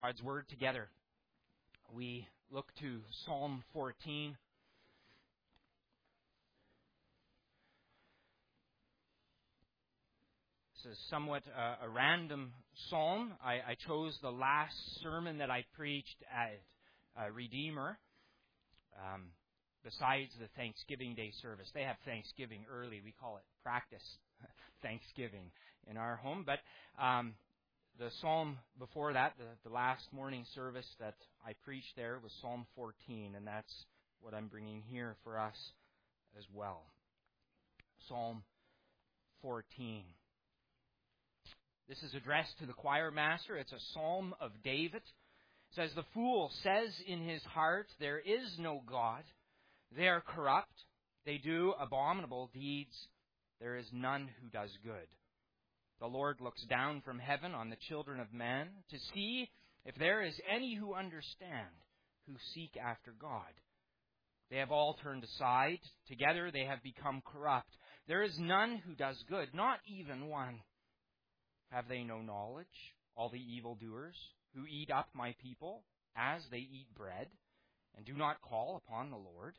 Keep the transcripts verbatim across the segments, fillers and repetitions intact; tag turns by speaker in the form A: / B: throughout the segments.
A: God's Word together. We look to Psalm fourteen. This is somewhat uh, a random psalm. I, I chose the last sermon that I preached at uh, Redeemer, um, besides the Thanksgiving Day service. They have Thanksgiving early. We call it practice Thanksgiving in our home. But um, the psalm before that, the, the last morning service that I preached there was Psalm fourteen, and that's what I'm bringing here for us as well. Psalm fourteen. This is addressed to the choir master. It's a psalm of David. It says, "The fool says in his heart, there is no God. They are corrupt. They do abominable deeds. There is none who does good. The Lord looks down from heaven on the children of men to see if there is any who understand, who seek after God. They have all turned aside. Together they have become corrupt. There is none who does good, not even one. Have they no knowledge, all the evildoers, who eat up my people as they eat bread, and do not call upon the Lord?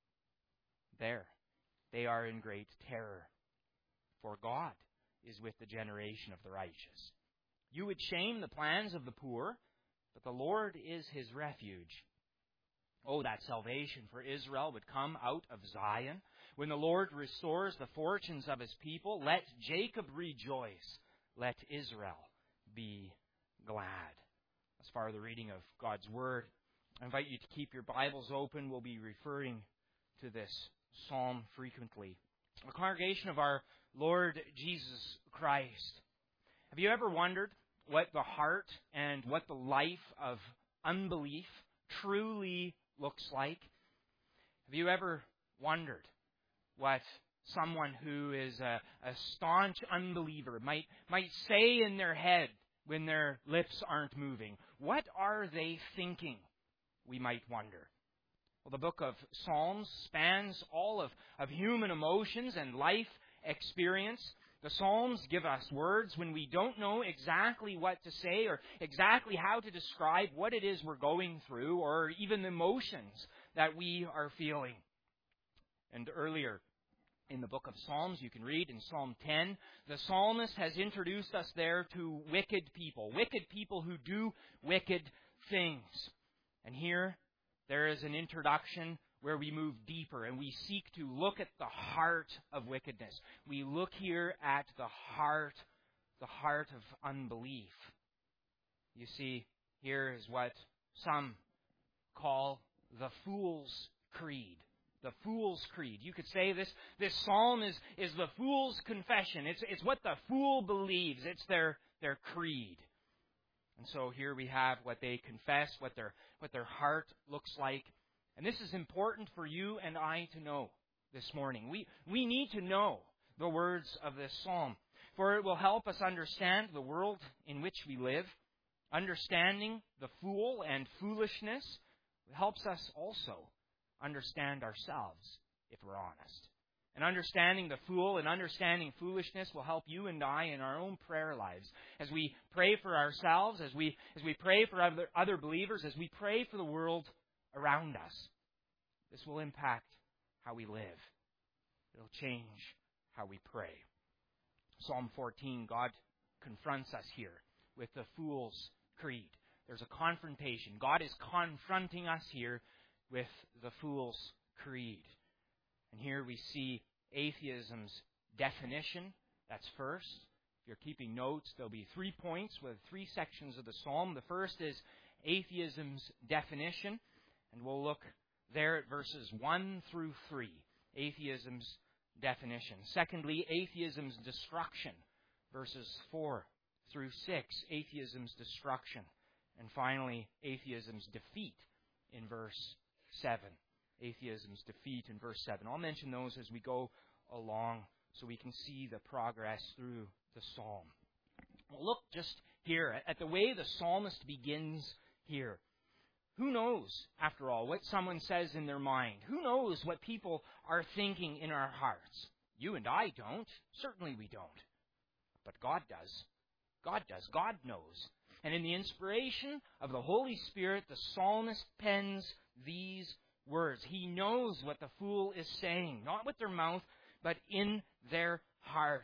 A: There, they are in great terror, for God is with the generation of the righteous. You would shame the plans of the poor, but the Lord is his refuge. Oh, that salvation for Israel would come out of Zion. When the Lord restores the fortunes of his people, let Jacob rejoice. Let Israel be glad." As far as the reading of God's Word, I invite you to keep your Bibles open. We'll be referring to this psalm frequently. The congregation of our Lord Jesus Christ. Have you ever wondered what the heart and what the life of unbelief truly looks like? Have you ever wondered what someone who is a, a staunch unbeliever might might say in their head when their lips aren't moving? What are they thinking, we might wonder? Well, the book of Psalms spans all of, of human emotions and life experience. The Psalms give us words when we don't know exactly what to say or exactly how to describe what it is we're going through or even the emotions that we are feeling. And earlier in the book of Psalms, you can read in Psalm ten, the psalmist has introduced us there to wicked people, wicked people who do wicked things. And here, there is an introduction where we move deeper and we seek to look at the heart of wickedness. We look here at the heart, the heart of unbelief. You see, here is what some call the Fool's Creed. The Fool's Creed. You could say this, this psalm is, is the fool's confession. It's, it's what the fool believes. It's their, their creed. And so here we have what they confess, what their, what their heart looks like. And this is important for you and I to know this morning. We, we need to know the words of this psalm, for it will help us understand the world in which we live. Understanding the fool and foolishness helps us also understand ourselves, if we're honest. And understanding the fool and understanding foolishness will help you and I in our own prayer lives. As we pray for ourselves, as we as we pray for other, other believers, as we pray for the world around us. This will impact how we live. It'll change how we pray. Psalm fourteen, God confronts us here with the Fool's Creed. There's a confrontation. God is confronting us here with the Fool's Creed. And here we see atheism's definition. That's first. If you're keeping notes, there'll be three points with three sections of the psalm. The first is atheism's definition. And we'll look there at verses one through three. Atheism's definition. Secondly, atheism's destruction. Verses four through six. Atheism's destruction. And finally, atheism's defeat in verse seven. Atheism's defeat in verse seven. I'll mention those as we go along so we can see the progress through the psalm. Well, look just here at the way the psalmist begins here. Who knows, after all, what someone says in their mind? Who knows what people are thinking in our hearts? You and I don't. Certainly we don't. But God does. God does. God knows. And in the inspiration of the Holy Spirit, the psalmist pens these words. He knows what the fool is saying, not with their mouth, but in their heart.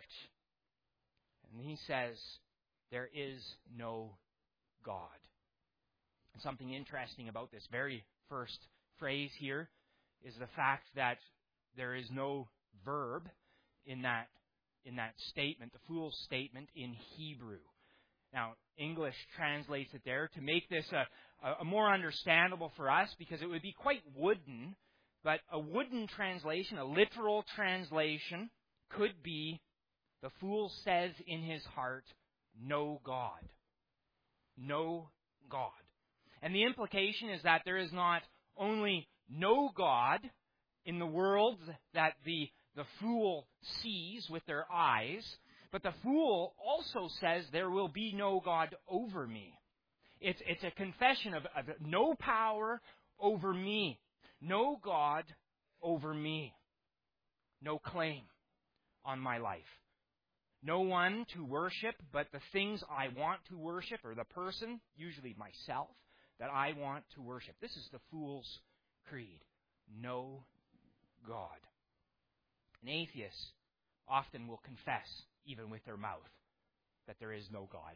A: And he says, there is no God. And something interesting about this very first phrase here is the fact that there is no verb in that in that statement, the fool's statement in Hebrew. Now, English translates it there to make this a, a more understandable for us, because it would be quite wooden, but a wooden translation, a literal translation, could be, the fool says in his heart, no God. No God. And the implication is that there is not only no God in the world that the, the fool sees with their eyes, but the fool also says there will be no God over me. It's, it's a confession of, of no power over me. No God over me. No claim on my life. No one to worship but the things I want to worship, or the person, usually myself, that I want to worship. This is the fool's creed. No God. An atheist often will confess, even with their mouth, that there is no God.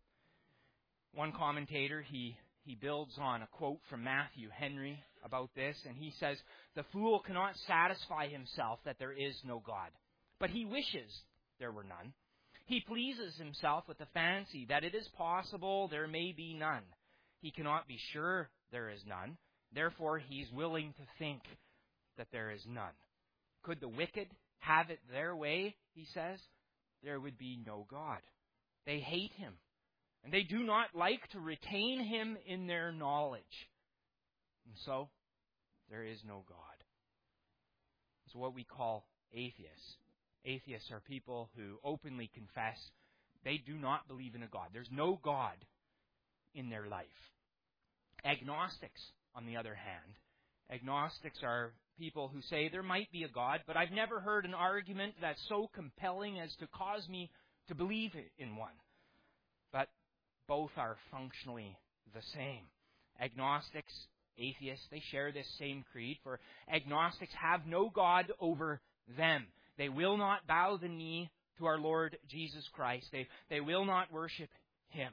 A: One commentator, he, he builds on a quote from Matthew Henry about this, and he says, the fool cannot satisfy himself that there is no God, but he wishes there were none. He pleases himself with the fancy that it is possible there may be none. He cannot be sure there is none, therefore he's willing to think that there is none. Could the wicked have it their way, he says, there would be no God. They hate him, and they do not like to retain him in their knowledge. And so, there is no God. It's what we call atheists. Atheists are people who openly confess they do not believe in a God. There's no God in their life. Agnostics, on the other hand, agnostics are people who say there might be a God, but I've never heard an argument that's so compelling as to cause me to believe in one. But both are functionally the same. Agnostics, atheists, they share this same creed, for agnostics have no God over them. They will not bow the knee to our Lord Jesus Christ. They, they will not worship him.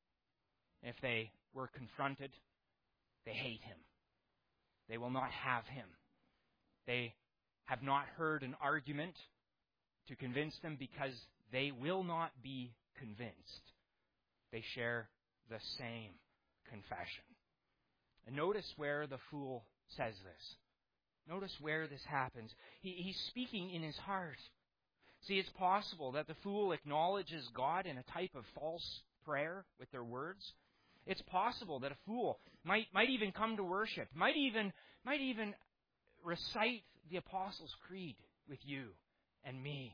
A: If they were confronted, they hate him. They will not have him. They have not heard an argument to convince them because they will not be convinced. They share the same confession. And notice where the fool says this. Notice where this happens. He, he's speaking in his heart. See, it's possible that the fool acknowledges God in a type of false prayer with their words. It's possible that a fool might might even come to worship, might even might even recite the Apostles' Creed with you and me.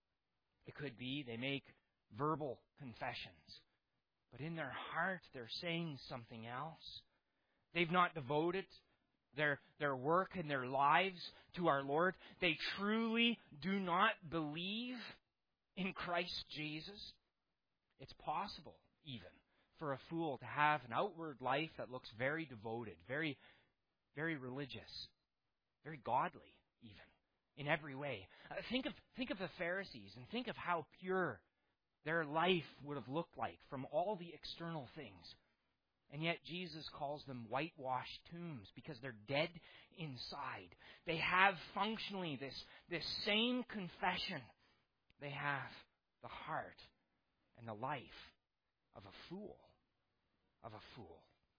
A: It could be they make verbal confessions, but in their heart they're saying something else. They've not devoted their their work and their lives to our Lord. They truly do not believe in Christ Jesus. It's possible, even, for a fool to have an outward life that looks very devoted, very, very religious, very godly, even, in every way. Uh, think of think of the Pharisees, and think of how pure their life would have looked like from all the external things. And yet Jesus calls them whitewashed tombs because they're dead inside. They have functionally this, this same confession. They have the heart and the life of a fool. Of a fool.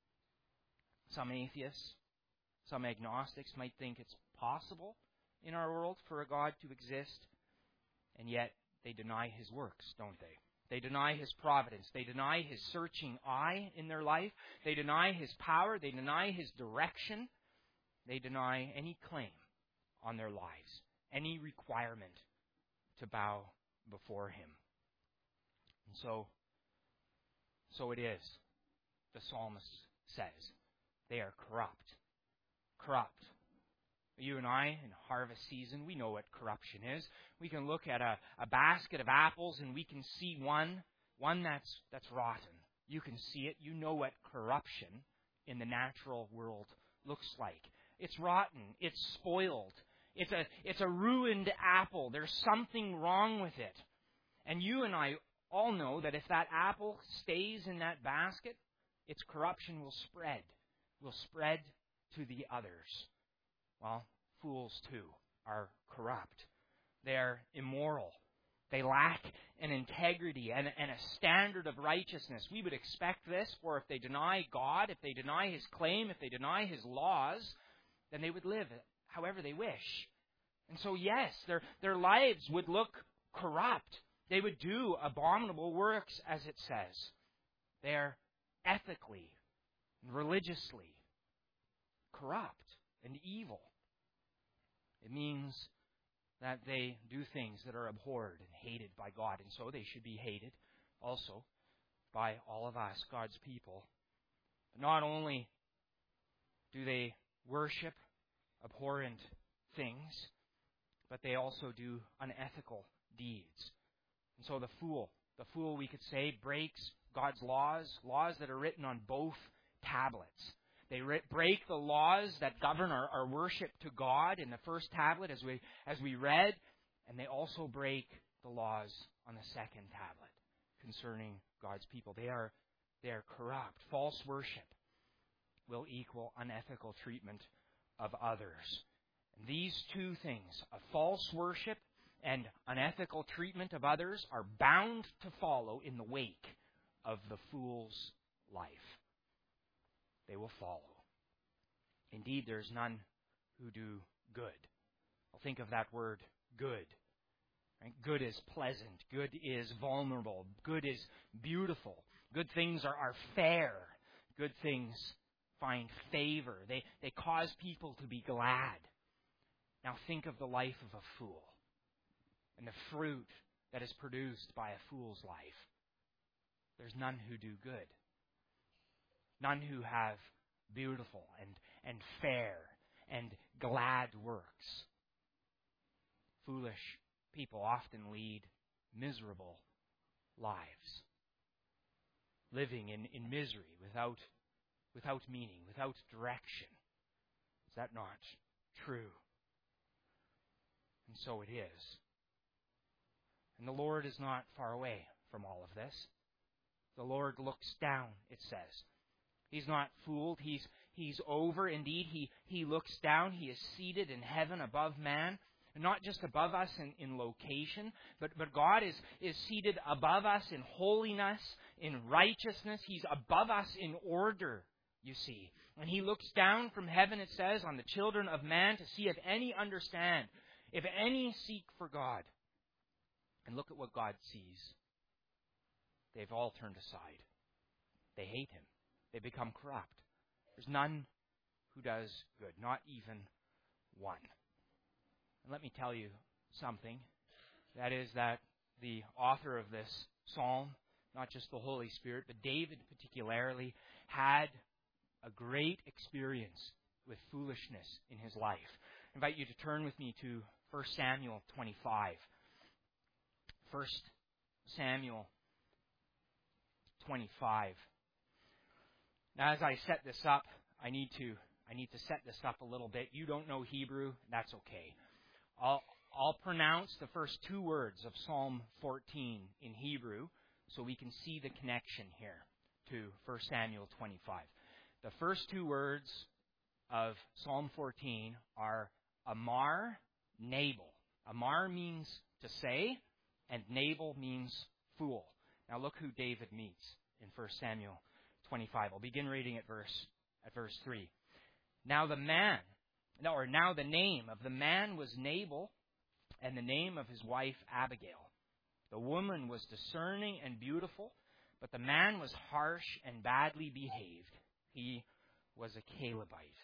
A: Some atheists, some agnostics might think it's possible in our world for a God to exist, and yet they deny his works, don't they? They deny his providence. They deny his searching eye in their life. They deny his power. They deny his direction. They deny any claim on their lives, any requirement to bow before him. And so, so it is, the psalmist says. They are corrupt. Corrupt. You and I, in harvest season, we know what corruption is. We can look at a, a basket of apples and we can see one, one that's that's rotten, You can see it. You know what corruption in the natural world looks like. It's rotten. It's spoiled. It's a, it's a ruined apple. There's something wrong with it. And you and I all know that if that apple stays in that basket, its corruption will spread. Will spread to the others. Well, fools too are corrupt. They're immoral. They lack an integrity and, and a standard of righteousness. We would expect this, for if they deny God, if they deny His claim, if they deny His laws, then they would live however they wish. And so, yes, their, their lives would look corrupt. They would do abominable works, as it says. They're ethically and religiously corrupt and evil. It means that they do things that are abhorred and hated by God, and so they should be hated also by all of us, God's people. But not only do they worship abhorrent things, but they also do unethical deeds. And so the fool, the fool, we could say, breaks God's laws, laws that are written on both tablets. They re- break the laws that govern our, our worship to God in the first tablet, as we as we read, and they also break the laws on the second tablet concerning God's people. They are they are corrupt. False worship will equal unethical treatment of others. And these two things, a false worship and unethical treatment of others, are bound to follow in the wake of the fool's life. They will follow. Indeed, there's none who do good. I'll think of that word, good. Right? Good is pleasant. Good is vulnerable. Good is beautiful. Good things are, are fair. Good things find favor. They, they cause people to be glad. Now think of the life of a fool and the fruit that is produced by a fool's life. There's none who do good. None who have beautiful and, and fair and glad works. Foolish people often lead miserable lives, living in, in misery without, without meaning, without direction. Is that not true? And so it is. And the Lord is not far away from all of this. The Lord looks down, it says. He's not fooled. He's he's over. Indeed, he, he looks down. He is seated in heaven above man. And not just above us in, in location, but, but God is, is seated above us in holiness, in righteousness. He's above us in order, you see. And He looks down from heaven, it says, on the children of man to see if any understand, if any seek for God. And look at what God sees. They've all turned aside. They hate Him. They become corrupt. There's none who does good, not even one. And let me tell you something. That is that the author of this psalm, not just the Holy Spirit, but David particularly, had a great experience with foolishness in his life. I invite you to turn with me to First Samuel twenty-five. First Samuel twenty-five. Now, as I set this up, I need to I need to set this up a little bit. You don't know Hebrew, that's okay. I'll I'll pronounce the first two words of Psalm fourteen in Hebrew so we can see the connection here to First Samuel twenty-five. The first two words of Psalm fourteen are Amar, Nabal. Amar means to say, and Nabal means fool. Now look who David meets in First Samuel twenty-five. I'll begin reading at verse at verse three. Now the man, no, or now the name of the man was Nabal, and the name of his wife Abigail. The woman was discerning and beautiful, but the man was harsh and badly behaved. He was a Calebite.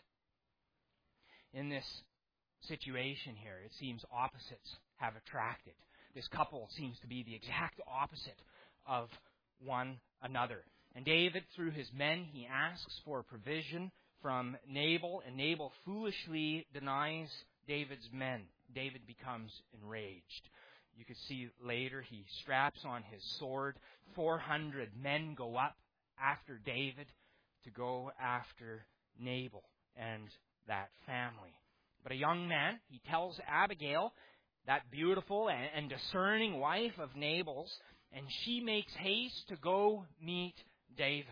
A: In this situation here, it seems opposites have attracted. This couple seems to be the exact opposite of one another. And David, through his men, he asks for provision from Nabal, and Nabal foolishly denies David's men. David becomes enraged. You can see later he straps on his sword. four hundred men go up after David to go after Nabal and that family. But a young man, he tells Abigail, that beautiful and, and discerning wife of Nabal's, and she makes haste to go meet David.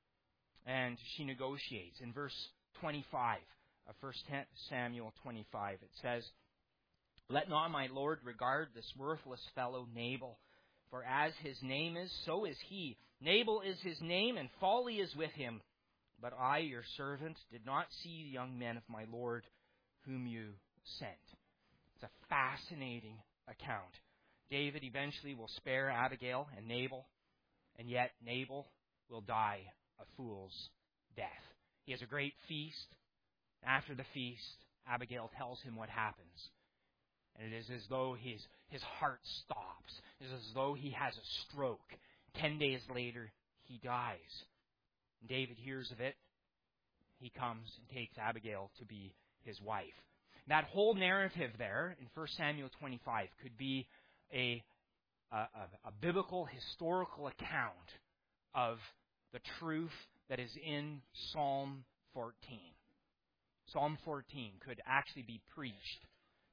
A: And she negotiates. In verse twenty-five of First Samuel twenty-five, it says, "Let not my lord regard this worthless fellow Nabal, for as his name is, so is he. Nabal is his name, and folly is with him. But I, your servant, did not see the young men of my lord whom you sent." It's a fascinating account. David eventually will spare Abigail and Nabal, and yet Nabal will die a fool's death. He has a great feast. After the feast, Abigail tells him what happens. And it is as though his, his heart stops. It is as though he has a stroke. Ten days later, he dies. David hears of it. He comes and takes Abigail to be his wife. That whole narrative there in First Samuel twenty-five could be a, a, a biblical, historical account of the truth that is in Psalm fourteen. Psalm fourteen could actually be preached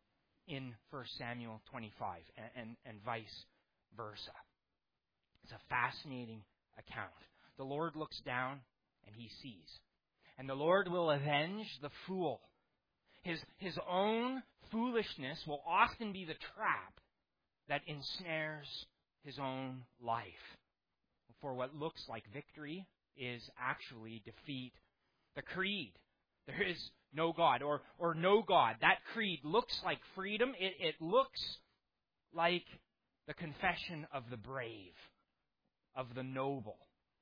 A: in First Samuel twenty-five and, and, and vice versa. It's a fascinating account. The Lord looks down and he sees. And the Lord will avenge the fool. His, his own foolishness will often be the trap that ensnares his own life. For what looks like victory is actually defeat. The creed, there is no God, or, or no God. That creed looks like freedom. It, it looks like the confession of the brave, of the noble.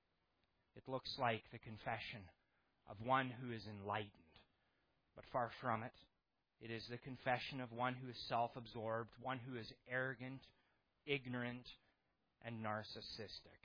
A: It looks like the confession of one who is enlightened. But far from it, it is the confession of one who is self-absorbed, one who is arrogant, ignorant, and narcissistic.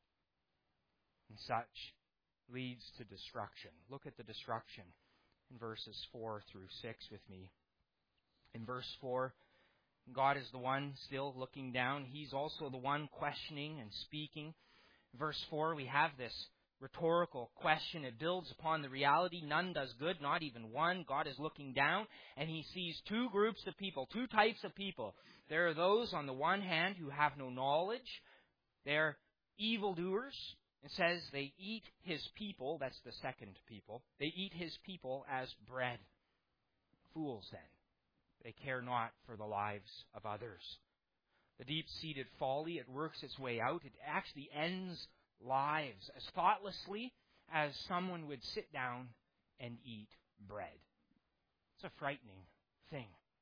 A: And such leads to destruction. Look at the destruction in verses four through six with me. In verse four, God is the one still looking down. He's also the one questioning and speaking. In verse four, we have this rhetorical question. It builds upon the reality none does good, not even one. God is looking down, and he sees two groups of people, two types of people. There are those on the one hand who have no knowledge. They're evildoers. It says they eat his people. That's the second people. They eat his people as bread. Fools, then. They care not for the lives of others. The deep-seated folly, it works its way out. It actually ends lives as thoughtlessly as someone would sit down and eat bread. It's a frightening thing.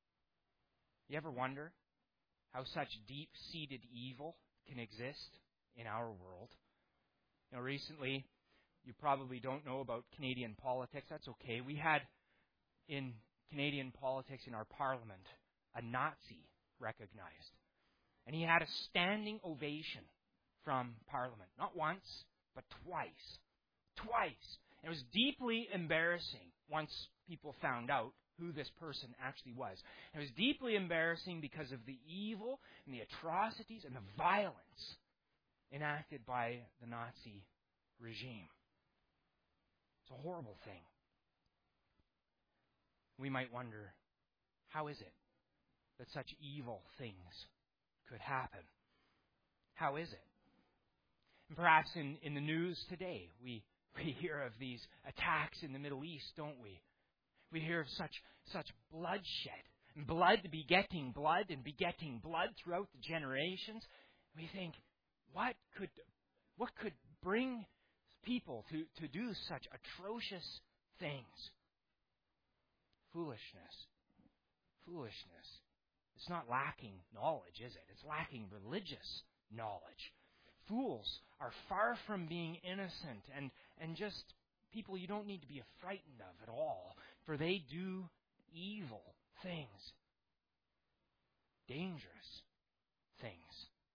A: You ever wonder how such deep-seated evil can exist in our world? You know, recently, you probably don't know about Canadian politics. That's okay. We had in Canadian politics in our parliament a Nazi recognized. And he had a standing ovation from Parliament. Not once, but twice. Twice. And it was deeply embarrassing once people found out who this person actually was. It was deeply embarrassing because of the evil and the atrocities and the violence enacted by the Nazi regime. It's a horrible thing. We might wonder, how is it that such evil things could happen? How is it? And perhaps in, in the news today, we, we hear of these attacks in the Middle East, don't we? We hear of such such bloodshed, and blood begetting blood and begetting blood throughout the generations. We think, what could what could bring people to, to do such atrocious things? Foolishness. Foolishness. It's not lacking knowledge, is it? It's lacking religious knowledge. Fools are far from being innocent and, and just people you don't need to be frightened of at all, for they do evil things, dangerous things.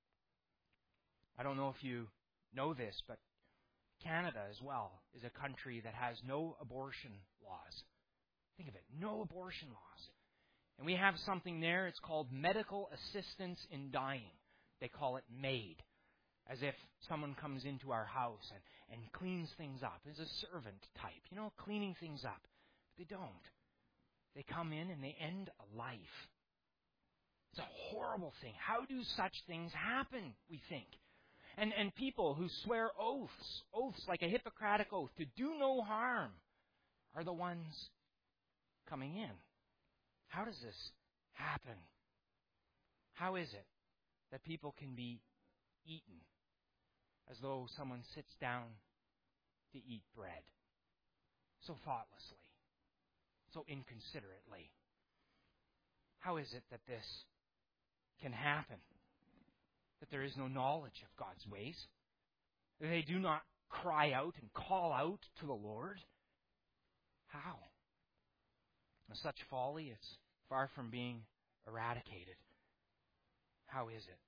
A: I don't know if you know this, but Canada as well is a country that has no abortion laws. Think of it, no abortion laws. And we have something there, it's called medical assistance in dying. They call it MAID. As if someone comes into our house and, and cleans things up. As a servant type, you know, cleaning things up. But they don't. They come in and they end a life. It's a horrible thing. How do such things happen, we think? And and people who swear oaths, oaths like a Hippocratic oath, to do no harm, are the ones coming in. How does this happen? How is it that people can be eaten as though someone sits down to eat bread so thoughtlessly, so inconsiderately? How is it that this can happen? That there is no knowledge of God's ways? That they do not cry out and call out to the Lord? How? Such folly is far from being eradicated. How is it?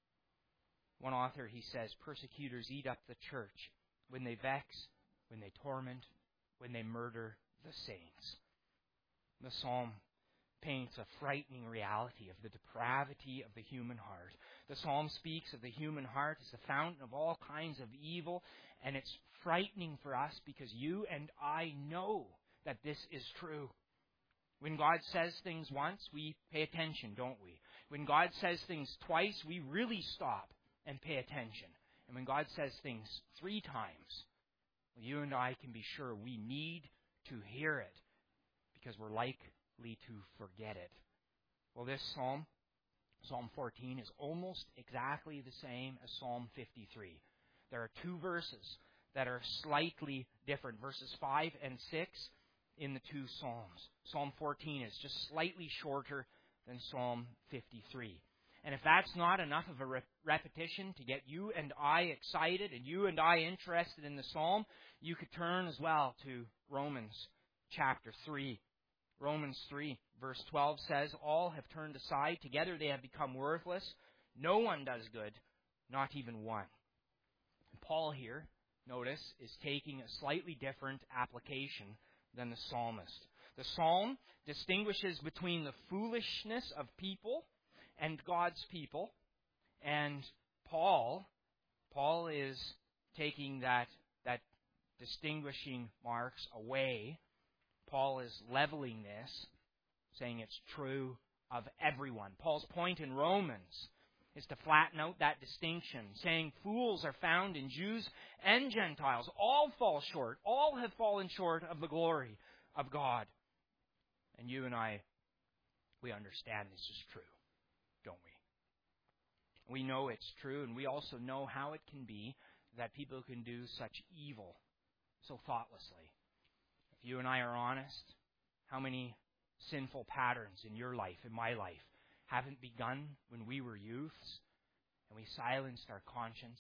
A: One author, he says, persecutors eat up the church when they vex, when they torment, when they murder the saints. The psalm paints a frightening reality of the depravity of the human heart. The psalm speaks of the human heart as the fountain of all kinds of evil, and it's frightening for us because you and I know that this is true. When God says things once, we pay attention, don't we? When God says things twice, we really stop and pay attention. And when God says things three times, well, you and I can be sure we need to hear it because we're likely to forget it. Well, this psalm, Psalm fourteen, is almost exactly the same as Psalm fifty-three. There are two verses that are slightly different, verses five and six in the two psalms. Psalm fourteen is just slightly shorter than Psalm fifty-three. And if that's not enough of a re- repetition to get you and I excited and you and I interested in the psalm, you could turn as well to Romans chapter three. Romans three, verse twelve says, all have turned aside. Together they have become worthless. No one does good, not even one. And Paul here, notice, is taking a slightly different application than the psalmist. The psalm distinguishes between the foolishness of people and God's people. And Paul, Paul is taking that, that distinguishing marks away. Paul is leveling this, saying it's true of everyone. Paul's point in Romans is to flatten out that distinction, saying fools are found in Jews and Gentiles. All fall short. All have fallen short of the glory of God. And you and I, we understand this is true, don't we? We know it's true, and we also know how it can be that people can do such evil so thoughtlessly. If you and I are honest, how many sinful patterns in your life, in my life, haven't begun when we were youths and we silenced our conscience?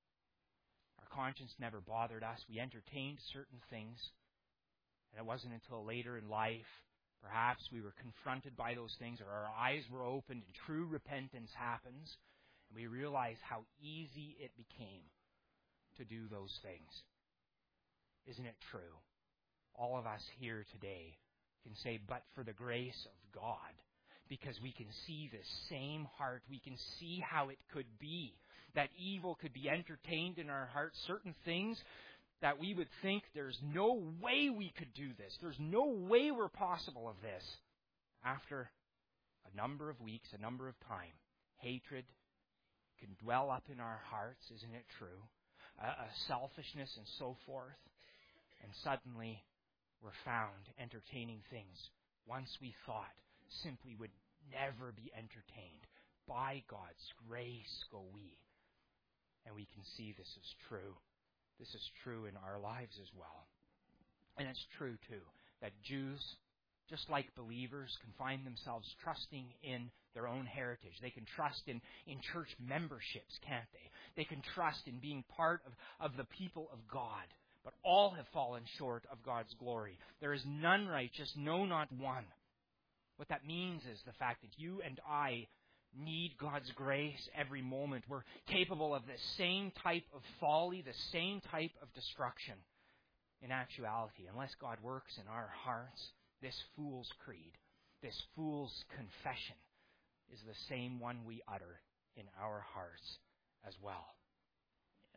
A: Our conscience never bothered us. We entertained certain things, and it wasn't until later in life, perhaps we were confronted by those things, or our eyes were opened and true repentance happens, and we realized how easy it became to do those things. Isn't it true? All of us here today can say, but for the grace of God, because we can see the same heart. We can see how it could be that evil could be entertained in our hearts. Certain things that we would think there's no way we could do this. There's no way we're possible of this. After a number of weeks, a number of time, hatred can dwell up in our hearts. Isn't it true? A, a selfishness and so forth. And suddenly we're found entertaining things once we thought simply would never be entertained. By God's grace go we. And we can see this is true. This is true in our lives as well. And it's true, too, that Jews, just like believers, can find themselves trusting in their own heritage. They can trust in, in church memberships, can't they? They can trust in being part of, of the people of God. But all have fallen short of God's glory. There is none righteous, no, not one. What that means is the fact that you and I need God's grace every moment. We're capable of the same type of folly, the same type of destruction. In actuality, unless God works in our hearts, this fool's creed, this fool's confession is the same one we utter in our hearts as well.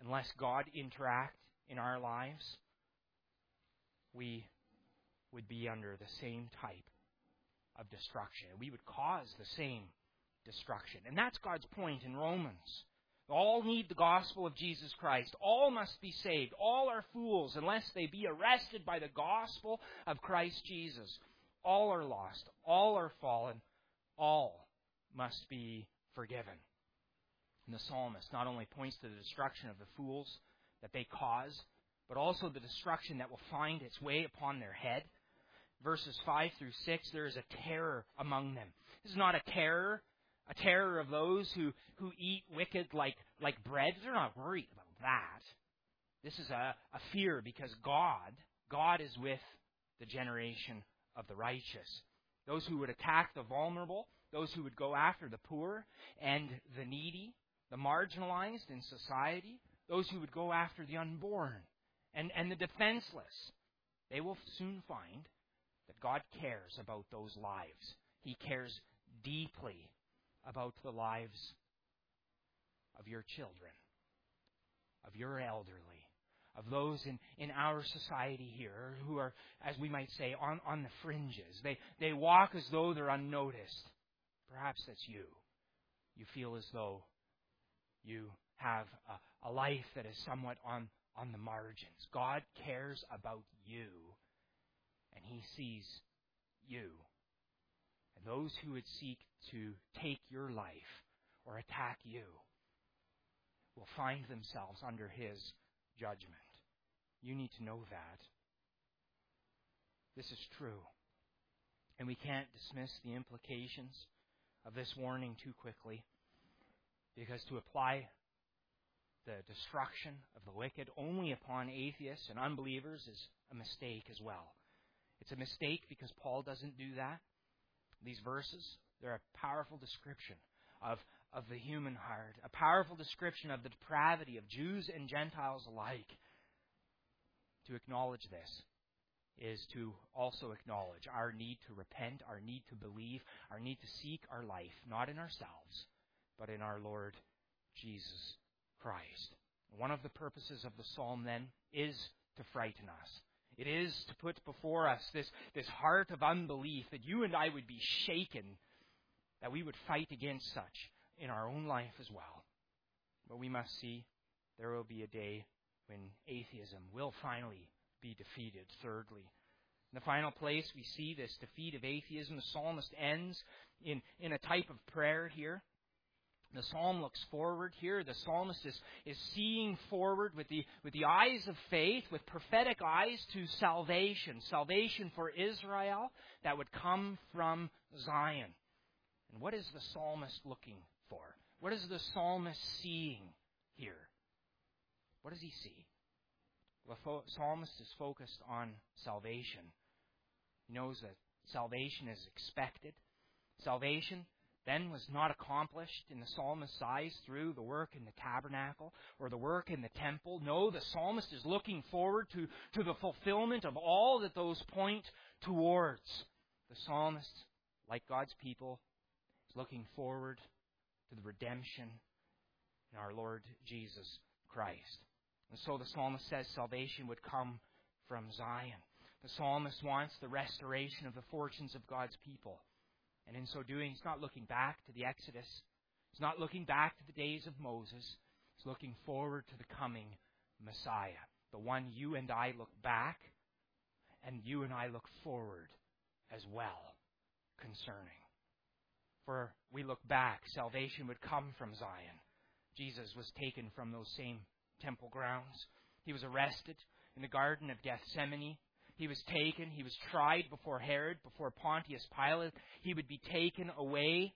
A: unless God interact in our lives, we would be under the same type of destruction. We would cause the same destruction. And that's God's point in Romans. All need the gospel of Jesus Christ. All must be saved. All are fools unless they be arrested by the gospel of Christ Jesus. All are lost. All are fallen. All must be forgiven. And the psalmist not only points to the destruction of the fools that they cause, but also the destruction that will find its way upon their head. Verses five through six, there is a terror among them. This is not a terror, a terror of those who, who eat wicked like, like bread. They're not worried about that. This is a, a fear because God, God is with the generation of the righteous. Those who would attack the vulnerable, those who would go after the poor and the needy, the marginalized in society, those who would go after the unborn and, and the defenseless, they will soon find that God cares about those lives. He cares deeply about the lives of your children, of your elderly, of those in, in our society here who are, as we might say, on, on the fringes. They, they walk as though they're unnoticed. Perhaps that's you. You feel as though you have a, a life that is somewhat on, on the margins. God cares about you, and He sees you. And those who would seek to take your life or attack you will find themselves under His judgment. You need to know that. This is true. And we can't dismiss the implications of this warning too quickly, because to apply the destruction of the wicked only upon atheists and unbelievers is a mistake as well. It's a mistake because Paul doesn't do that. These verses, they're a powerful description of, of the human heart, a powerful description of the depravity of Jews and Gentiles alike. To acknowledge this is to also acknowledge our need to repent, our need to believe, our need to seek our life, not in ourselves, but in our Lord Jesus Christ. One of the purposes of the psalm, then, is to frighten us. It is to put before us this, this heart of unbelief, that you and I would be shaken, that we would fight against such in our own life as well. But we must see there will be a day when atheism will finally be defeated. Thirdly, in the final place, we see this defeat of atheism. The psalmist ends in, in a type of prayer here. The psalm looks forward here. The psalmist is, is seeing forward with the, with the eyes of faith, with prophetic eyes to salvation. Salvation for Israel that would come from Zion. And what is the psalmist looking for? What is the psalmist seeing here? What does he see? The fo- psalmist is focused on salvation. He knows that salvation is expected. Salvation then was not accomplished in the psalmist's eyes through the work in the tabernacle or the work in the temple. No, the psalmist is looking forward to, to the fulfillment of all that those point towards. The psalmist, like God's people, is looking forward to the redemption in our Lord Jesus Christ. And so the psalmist says salvation would come from Zion. The psalmist wants the restoration of the fortunes of God's people. And in so doing, he's not looking back to the Exodus. He's not looking back to the days of Moses. He's looking forward to the coming Messiah, the one you and I look back and you and I look forward as well concerning. For we look back, salvation would come from Zion. Jesus was taken from those same temple grounds. He was arrested in the Garden of Gethsemane. He was taken, he was tried before Herod, before Pontius Pilate. He would be taken away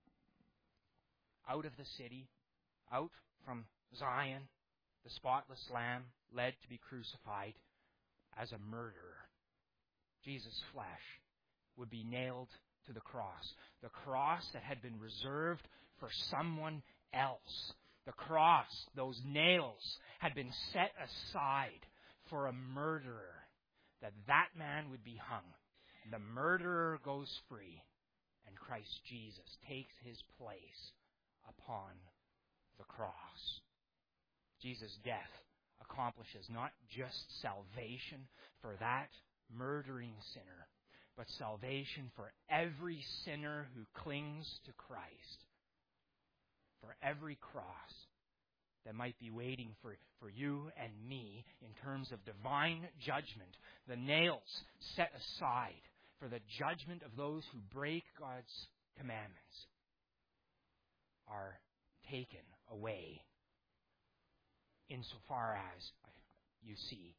A: out of the city, out from Zion, the spotless Lamb, led to be crucified as a murderer. Jesus' flesh would be nailed to the cross. The cross that had been reserved for someone else. The cross, those nails, had been set aside for a murderer. That that man would be hung. The murderer goes free. And Christ Jesus takes his place upon the cross. Jesus' death accomplishes not just salvation for that murdering sinner, but salvation for every sinner who clings to Christ, for every cross that might be waiting for, for you and me in terms of divine judgment, the nails set aside for the judgment of those who break God's commandments are taken away insofar as, you see,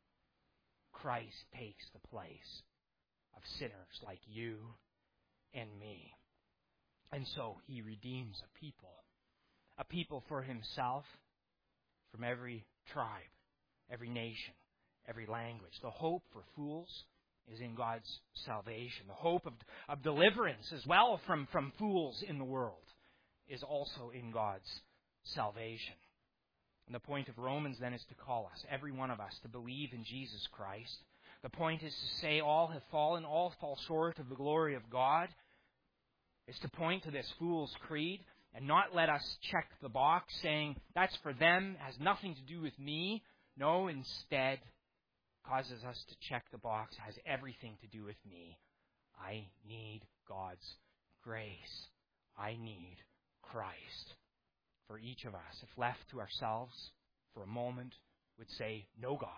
A: Christ takes the place of sinners like you and me. And so he redeems a people, a people for himself from every tribe, every nation, every language. The hope for fools is in God's salvation. The hope of, of deliverance as well from, from fools in the world is also in God's salvation. And the point of Romans then is to call us, every one of us, to believe in Jesus Christ. The point is to say all have fallen, all fall short of the glory of God. It's to point to this fool's creed and not let us check the box saying, that's for them, has nothing to do with me. No, instead, causes us to check the box, has everything to do with me. I need God's grace. I need Christ. For each of us, if left to ourselves for a moment, would say, no God.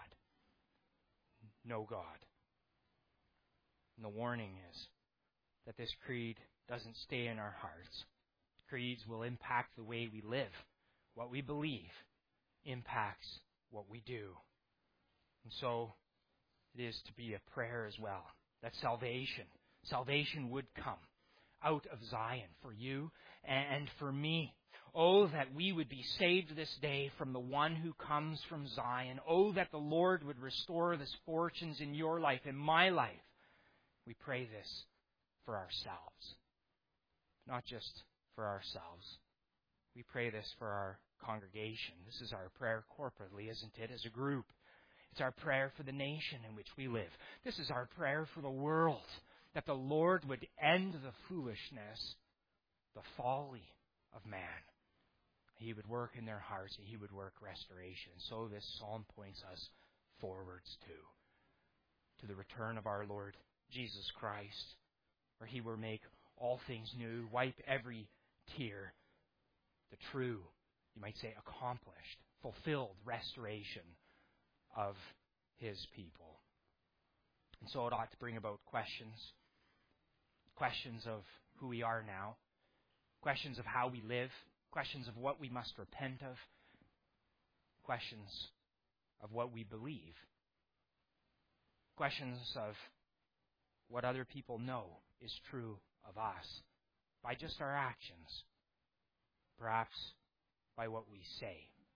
A: No God. And the warning is that this creed doesn't stay in our hearts. Creeds will impact the way we live. What we believe impacts what we do. And so it is to be a prayer as well, that salvation, salvation would come out of Zion for you and for me. Oh, that we would be saved this day from the one who comes from Zion. Oh, that the Lord would restore the fortunes in your life, in my life. We pray this for ourselves, not just for ourselves. We pray this for our congregation. This is our prayer corporately, isn't it, as a group? It's our prayer for the nation in which we live. This is our prayer for the world, that the Lord would end the foolishness, the folly of man. He would work in their hearts, and He would work restoration. So this psalm points us forwards to, to the return of our Lord Jesus Christ, where He will make all things new, wipe every tear, the true, you might say, accomplished, fulfilled restoration of His people. And so it ought to bring about questions, questions of who we are now, questions of how we live, questions of what we must repent of, questions of what we believe, questions of what other people know is true of us by just our actions, perhaps by what we say,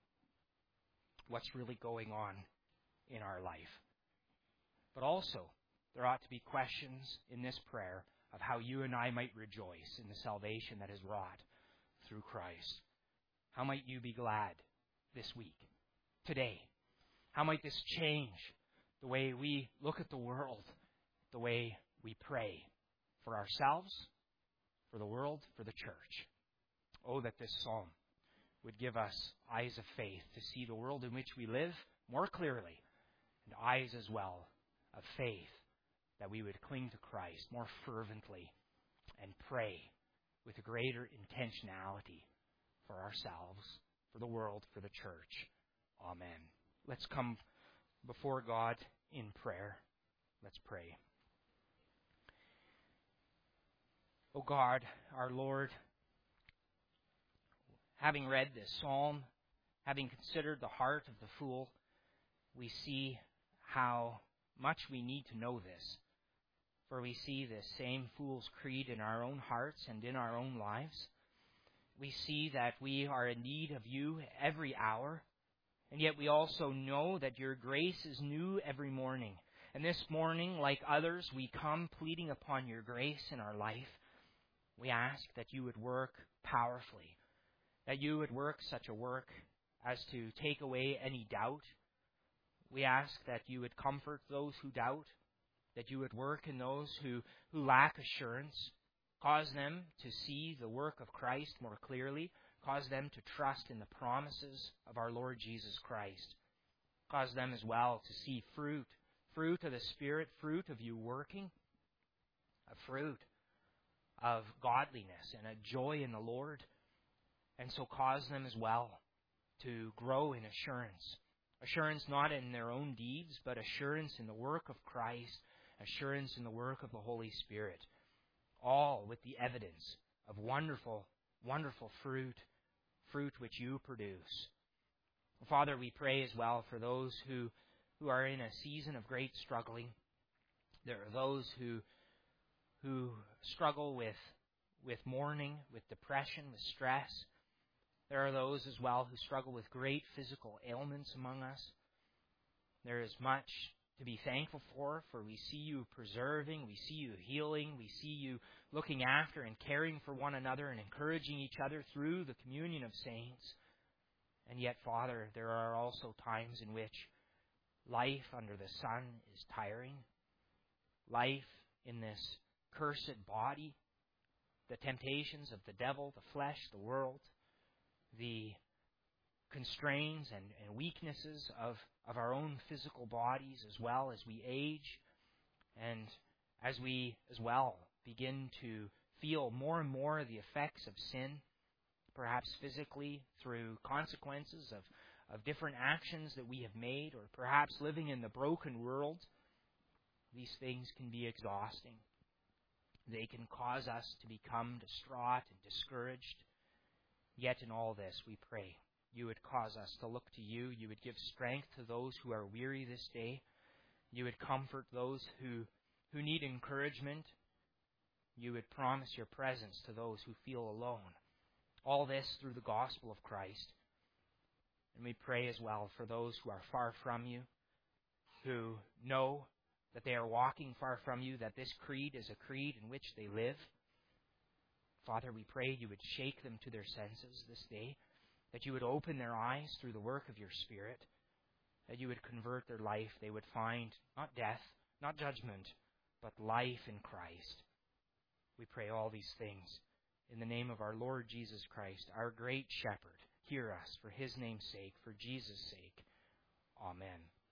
A: what's really going on in our life. But also, there ought to be questions in this prayer of how you and I might rejoice in the salvation that is wrought through Christ. How might you be glad this week, today? How might this change the way we look at the world, the way we pray for ourselves, for the world, for the church? Oh, that this psalm would give us eyes of faith to see the world in which we live more clearly, and eyes as well of faith that we would cling to Christ more fervently and pray with a greater intentionality for ourselves, for the world, for the church. Amen. Let's come before God in prayer. Let's pray. O God, our Lord, having read this psalm, having considered the heart of the fool, we see how much we need to know this. For we see this same fool's creed in our own hearts and in our own lives. We see that we are in need of you every hour, and yet we also know that your grace is new every morning. And this morning, like others, we come pleading upon your grace in our life. We ask that you would work powerfully, that you would work such a work as to take away any doubt. We ask that you would comfort those who doubt, that you would work in those who, who lack assurance, cause them to see the work of Christ more clearly, Cause them to trust in the promises of our Lord Jesus Christ. Cause them as well to see fruit, fruit of the Spirit, fruit of you working, a fruit of godliness and a joy in the Lord. And so cause them as well to grow in assurance. Assurance not in their own deeds, but assurance in the work of Christ, assurance in the work of the Holy Spirit. All with the evidence of wonderful, wonderful fruit, fruit which you produce. Father, we pray as well for those who, who are in a season of great struggling. There are those who who struggle with, with mourning, with depression, with stress. There are those as well who struggle with great physical ailments among us. There is much to be thankful for, for we see you preserving, we see you healing, we see you looking after and caring for one another and encouraging each other through the communion of saints. And yet, Father, there are also times in which life under the sun is tiring. Life in this cursed body, the temptations of the devil, the flesh, the world, the constraints and, and weaknesses of, of our own physical bodies as well as we age and as we as well begin to feel more and more the effects of sin, perhaps physically through consequences of, of different actions that we have made, or perhaps living in the broken world. These things can be exhausting. They can cause us to become distraught and discouraged. Yet in all this, we pray you would cause us to look to you. You would give strength to those who are weary this day. You would comfort those who, who need encouragement. You would promise your presence to those who feel alone. All this through the gospel of Christ. And we pray as well for those who are far from you, who know that they are walking far from you, that this creed is a creed in which they live. Father, we pray you would shake them to their senses this day, that you would open their eyes through the work of your Spirit, that you would convert their life. They would find not death, not judgment, but life in Christ. We pray all these things in the name of our Lord Jesus Christ, our great shepherd. Hear us for his name's sake, for Jesus' sake. Amen.